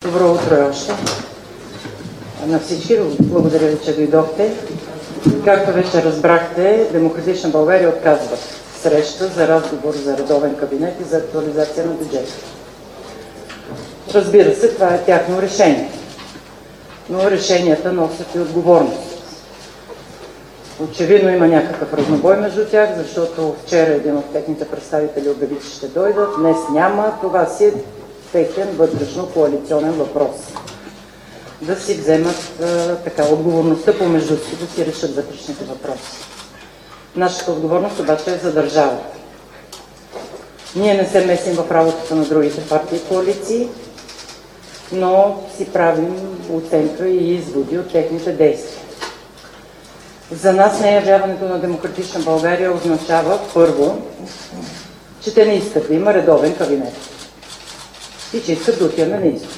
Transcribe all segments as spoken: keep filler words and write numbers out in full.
Добро утро още на всички. Благодаря ви, че дойдохте. Както вече разбрахте, Демократична България отказва среща за разговор за редовен кабинет и за актуализация на бюджета. Разбира се, това е тяхно решение, но решенията носят и отговорност. Очевидно има някакъв разнобой между тях, защото вчера един от техните представители обяви, че ще дойдат, днес няма. Това си е техен вътрешно-коалиционен въпрос. Да си вземат а, така, отговорността помежду си, да си решат вътрешните въпроси. Нашата отговорност обаче е за държавата. Ние не се месим в работата на другите партии и коалиции, но си правим оценка и изводи от техните действия. За нас неявяването на Демократична България означава първо, че те не искат да има редовен кабинет и че искат да отиваме на избори.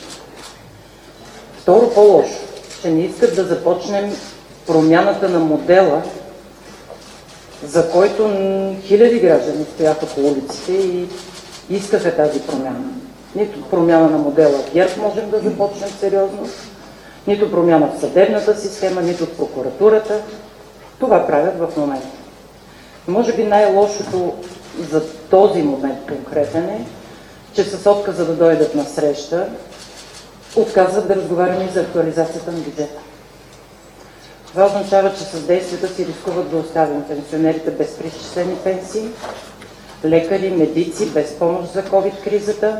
Второ, по-лошо, че не искат да започнем промяната на модела, за който хиляди граждани стояха по улиците и искаха тази промяна. Нито промяна на модела ГЕРБ можем да започнем сериозно, нито промяна в съдебната система, нито в прокуратурата. Това правят в момента. Може би най-лошото за този момент конкретен е, че с отказа да дойдат на среща, отказват да разговаряме и за актуализацията на бюджета. Това означава, че с действията си рискуват да оставим пенсионерите без преизчислени пенсии, лекари, медици без помощ за ковид-кризата,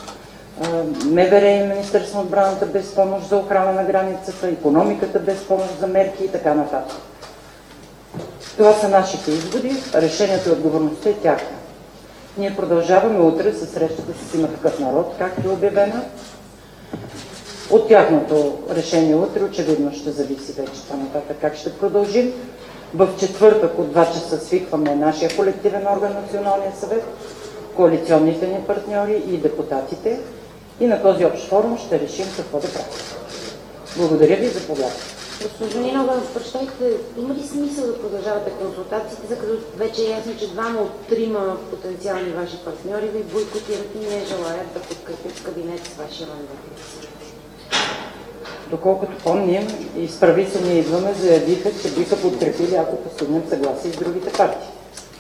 МВР и Министерство на отбраната без помощ за охрана на границата, икономиката без помощ за мерки и така нататък. Това са нашите изводи, решението и отговорността е тяхна. Ние продължаваме утре със срещата с Има такъв народ, както е обявена. От тяхното решение утре очевидно ще зависи вече по-нататък как ще продължим. В четвъртък от два часа свикваме нашия колективен орган, Националния съвет, коалиционните ни партньори и депутатите. И на този общ форум ще решим какво да правим. Благодаря ви за поглед. Госпожо Нинова, прощайте, има ли смисъл да продължавате консултациите, за като вече е ясно, че двама от трима потенциални ваши партньори ви бойкотират и не желаят да подкрепят кабинет с вашия мандат? Доколкото помним, изправи се ние идваме, заявиха, че биха подкрепили, ако постигнем съгласие с другите партии.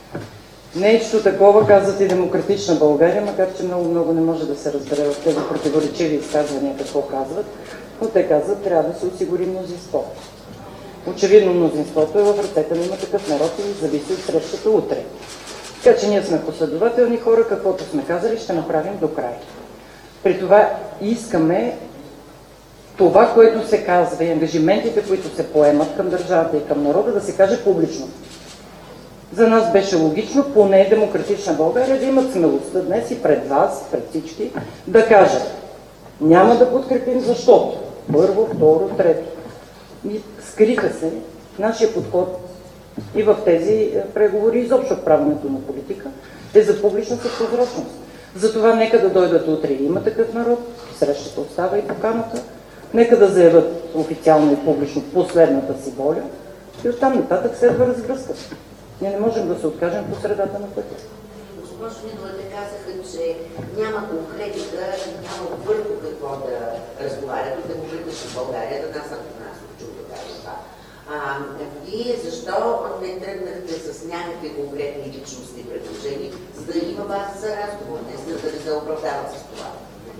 Нещо такова казват и Демократична България, макар че много-много не може да се разбере в тези противоречиви изказвания какво казват, но те казват, трябва да се осигури мнозинство. Очевидно мнозинството е в ръцете на Има такъв народ и зависи от срещата утре. Така че ние сме последователни хора, каквото сме казали, ще направим до край. При това искаме това, което се казва и ангажиментите, които се поемат към държавата и към народа, да се каже публично. За нас беше логично, поне Демократична България да имат смелостта днес и пред вас, пред всички, да кажат: няма да подкрепим, защото първо, второ, трето. И скриха се нашия подход и в тези преговори, изобщо в правенето на политика, е за публичност и прозрачност. Затова нека да дойдат утре и Има такъв народ, срещата остава и поканата, нека да заявят официално и публично последната си воля и оттам нататък следва разгръзка. Ние не можем да се откажем по средата на пътя. Госпожо Нинова, те казаха, че няма конкретика, няма върху какво да разговарят от Демократична България, да нас ако нас не чу да кажа това. А, вие защо не тръгнахте с някакви конкретни личностни предложения, за да има база за разговор, не за да не се оправдават с това?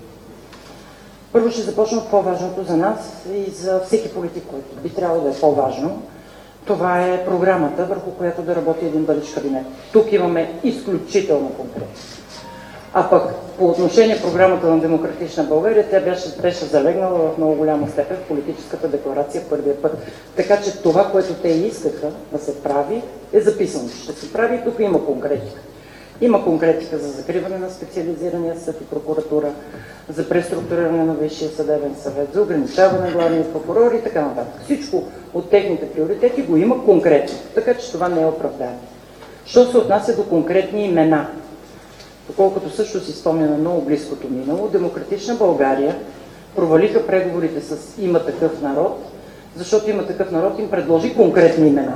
Първо ще започна от по-важното за нас и за всеки политик, който би трябвало да е по-важно. Това е програмата, върху която да работи един бъдещ кабинет. Тук имаме изключително конкретно. А пък по отношение програмата на Демократична България, тя беше, беше залегнала в много голяма степен в политическата декларация първия път. Така че това, което те искаха да се прави, е записано. Ще се прави и тук има конкретика. Има конкретика за закриване на специализирания съд и прокуратура, за преструктуриране на Висшия съдебен съвет, за ограничаване на главния прокурор и така нататък. Всичко от техните приоритети го има конкретно, така че това не е оправдание. Що се отнася до конкретни имена? Доколкото също си спомняме много близкото минало, Демократична България провалиха преговорите с Има такъв народ, защото Има такъв народ им предложи конкретни имена.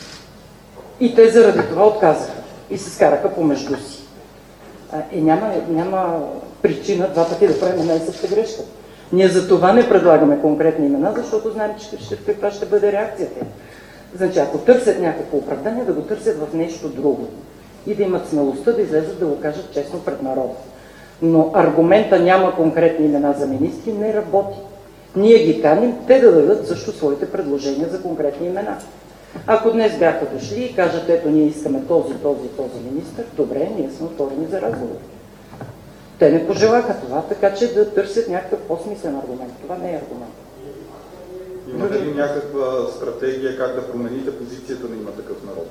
И те заради това отказаха и се скараха помежду си. Е, няма, няма причина два пъти да правим една и съща грешка. Ние за това не предлагаме конкретни имена, защото знаем, че ще, каква ще бъде реакцията. Значи, ако търсят някакво оправдание, да го търсят в нещо друго. И да имат смелостта да излезат да го кажат честно пред народа. Но аргумента няма конкретни имена за министри не работи. Ние ги каним, те да дадат също своите предложения за конкретни имена. Ако днес бяха дошли и кажат, ето ние искаме този, този, този министър, добре, ние сме отворени за разговор. Те не пожелаха това, така че да търсят някакъв по-смислен аргумент. Това не е аргумент. Имате ли някаква стратегия как да промените позицията на Има такъв народ?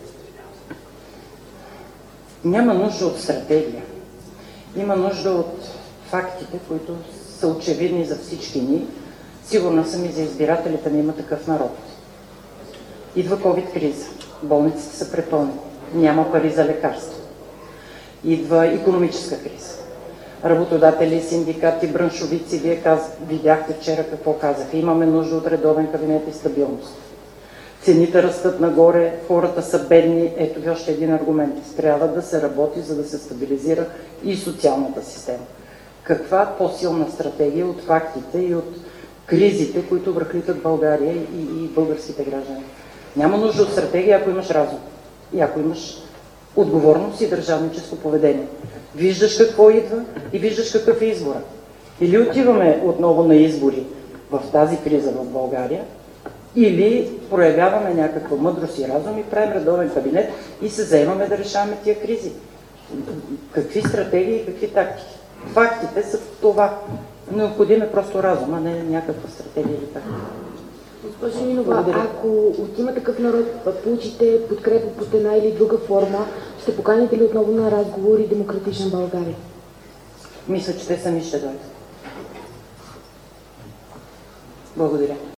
Няма нужда от стратегия. Има нужда от фактите, които са очевидни за всички ни. Сигурна съм и за избирателите на Има такъв народ. Идва ковид-криза. Болниците са препълнени. Няма пари за лекарства. Идва икономическа криза. Работодатели, синдикати, браншовици, вие каз... видяхте вчера какво казаха. Имаме нужда от редовен кабинет и стабилност. Цените растат нагоре, хората са бедни. Ето ви още един аргумент. Трябва да се работи, за да се стабилизира и социалната система. Каква по-силна стратегия от фактите и от кризите, които връхлитат България и, и българските граждани? Няма нужда от стратегия, ако имаш разум и ако имаш отговорност и държавническо поведение. Виждаш какво идва и виждаш какъв е избора. Или отиваме отново на избори в тази криза в България, или проявяваме някаква мъдрост и разум и правим редовен кабинет и се заемаме да решаваме тия кризи. Какви стратегии и какви тактики? Фактите са това. Необходим е просто разум, а не някаква стратегия или тактика. Госпожо Нинова, ако от Има такъв народ получите подкрепа под една или друга форма, ще поканите ли отново на разговор и Демократична България? Мисля, че те сами ще дойдат. Благодаря.